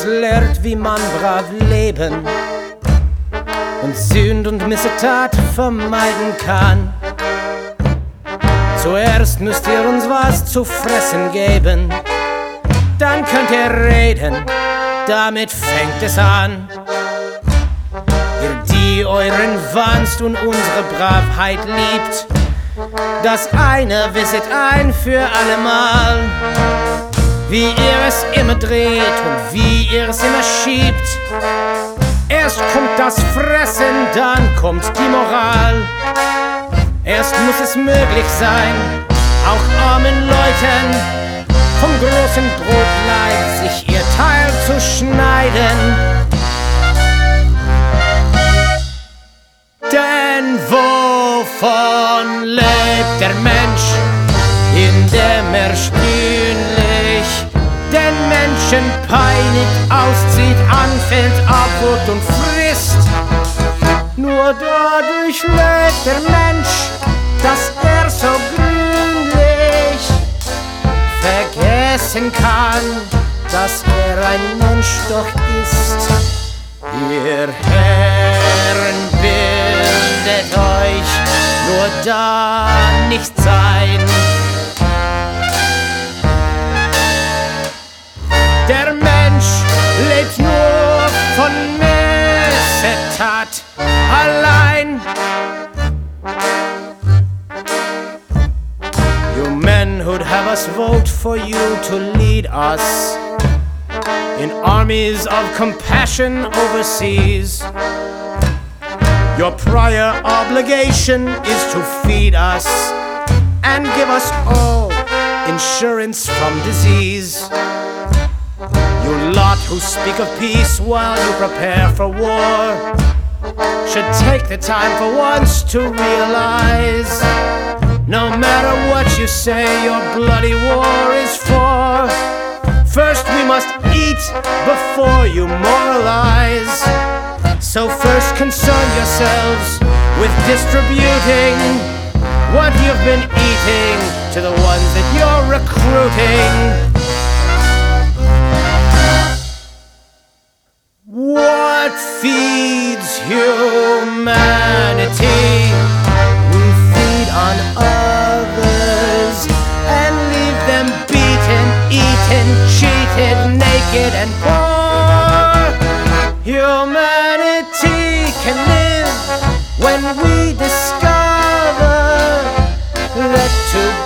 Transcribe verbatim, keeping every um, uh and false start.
lehrt, wie man brav leben und Sünd und Missetat vermeiden kann. Zuerst müsst ihr uns was zu fressen geben, dann könnt ihr reden, damit fängt es an. Ihr, die euren Wanst und unsere Bravheit liebt, das eine wisset ein für allemal. Wie ihr es immer dreht und wie ihr es immer schiebt. Erst kommt das Fressen, dann kommt die Moral. Erst muss es möglich sein, auch armen Leuten vom großen Brotleib sich ihr Teil zu schneiden. Denn wovon lebt der Mensch, indem er stühnlich den Menschen peinigt, auszieht, anfällt, abwurgt und frisst? Nur dadurch lebt der Mensch, dass er so grünlich vergessen kann, dass er ein Mensch doch ist. Ihr Herren, bildet euch nur da nicht sein. Der Mensch lebt nur von Missetat allein. You men who'd have us vote for you to lead us in armies of compassion overseas. Your prior obligation is to feed us and give us all insurance from disease. You lot who speak of peace while you prepare for war should take the time for once to realize, no matter what you say, your bloody war is for. First we must eat before you moralize. So first concern yourselves with distributing what you've been eating to the ones that you're recruiting. What feeds humanity? We feed on others and leave them beaten, eaten, cheated, naked and poor. Humanity can live when we discover that to